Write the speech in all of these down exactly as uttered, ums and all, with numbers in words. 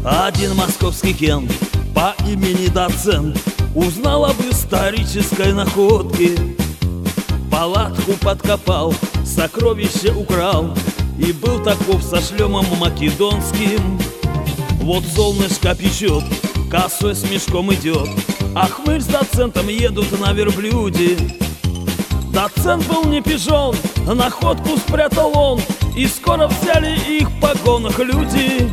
Один московский кент по имени Доцент узнал об исторической находке. Палатку подкопал, сокровище украл, и был таков со шлемом македонским. Вот солнышко печет, косой с мешком идет, а хмырь с доцентом едут на верблюде. Доцент был не пижон, находку спрятал он, и скоро взяли их в погонах люди.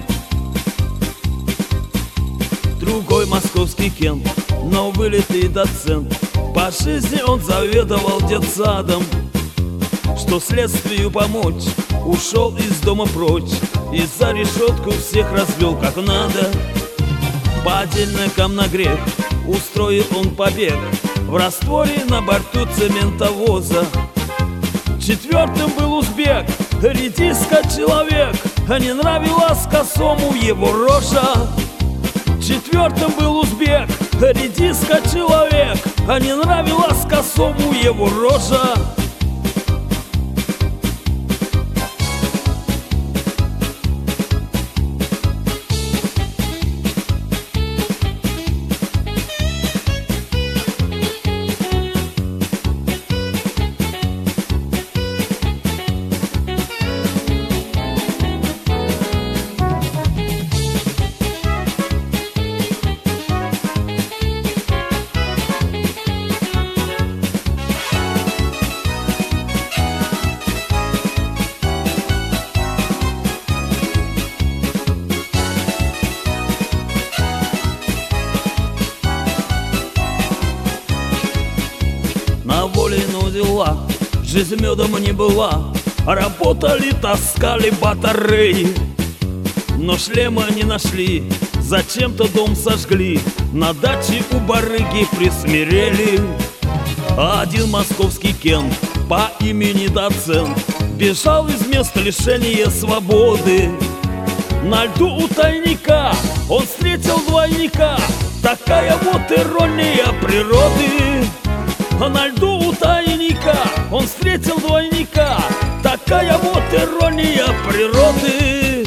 Другой московский кент, но вылитый доцент, по жизни он заведовал детсадом. Что следствию помочь, ушел из дома прочь, и за решетку всех развел как надо. Подельникам на грех устроил он побег в растворе на борту цементовоза. Четвертым был узбек, редиска человек, а не нравилась косому его рожа. Четвертым был узбек, редиска человек, а не нравилась косому его рожа. На воле, но дела, жизнь медом не была, работали, таскали батареи. Но шлема не нашли, зачем-то дом сожгли, на даче у барыги присмирели. Один московский кент по имени Доцент бежал из места лишения свободы. На льду у тайника он встретил двойника, такая вот ирония природы. На льду у тайника он встретил двойника, такая вот ирония природы.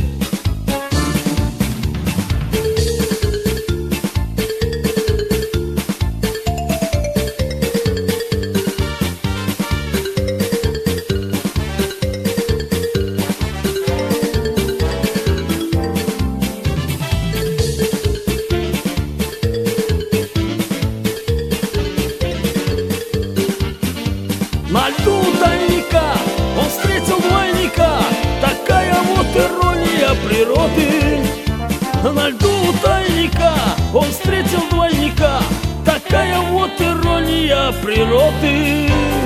На льду у тайника он встретил двойника, такая вот ирония природы. На льду у тайника он встретил двойника, такая вот ирония природы.